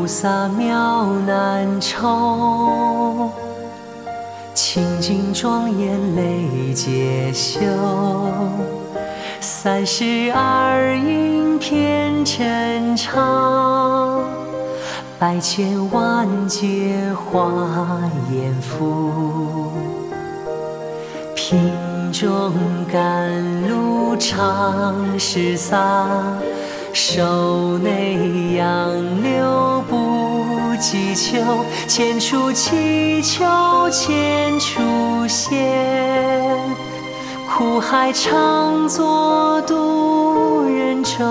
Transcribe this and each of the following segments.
萨妙难酬，清净庄严累劫修。32应遍真常，百千万劫华严覆。品中甘露常施洒，手内杨柳不计求，千处祈求千处现，苦海常作渡人舟。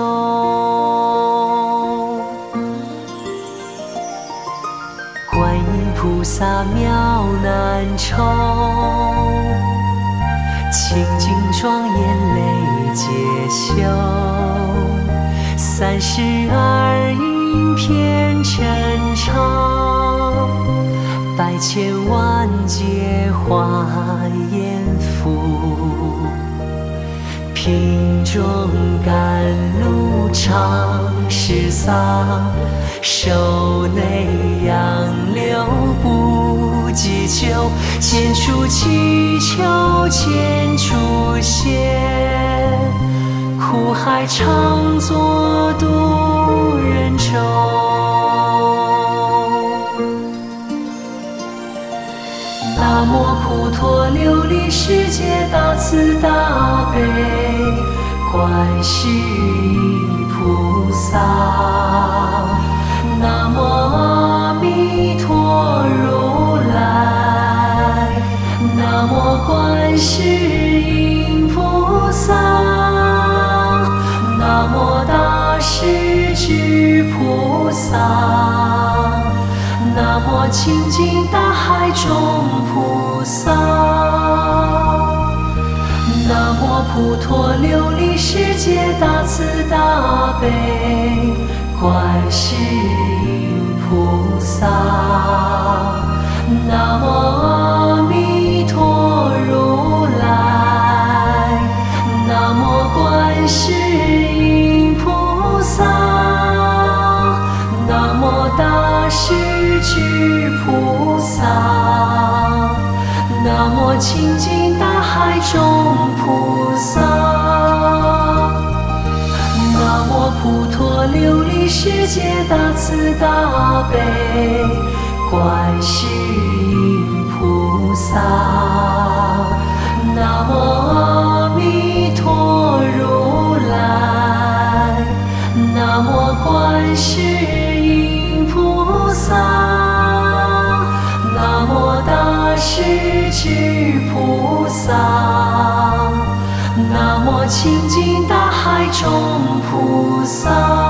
观音菩萨妙难酬，清净庄严累劫修。32应遍真常，百千万劫华严覆。品中甘露常施洒，手内杨柳不计求，千处祈求千处现，苦海常作渡人舟。南无普陀琉璃世界大慈大悲观世音菩萨。南无阿弥陀如来。南无观世音菩萨。南无大势至菩萨。南无清净大海中菩萨。南无普陀琉璃世界大慈大悲观世音菩萨。南无阿弥陀如来。南无观世音菩萨。南无大势至菩萨。南无清净大海中菩萨。南无普陀琉璃世界大慈大悲观世音菩萨。南无阿弥陀如来。南无观世音菩萨。南无大势至菩萨。南无清净大海中菩萨。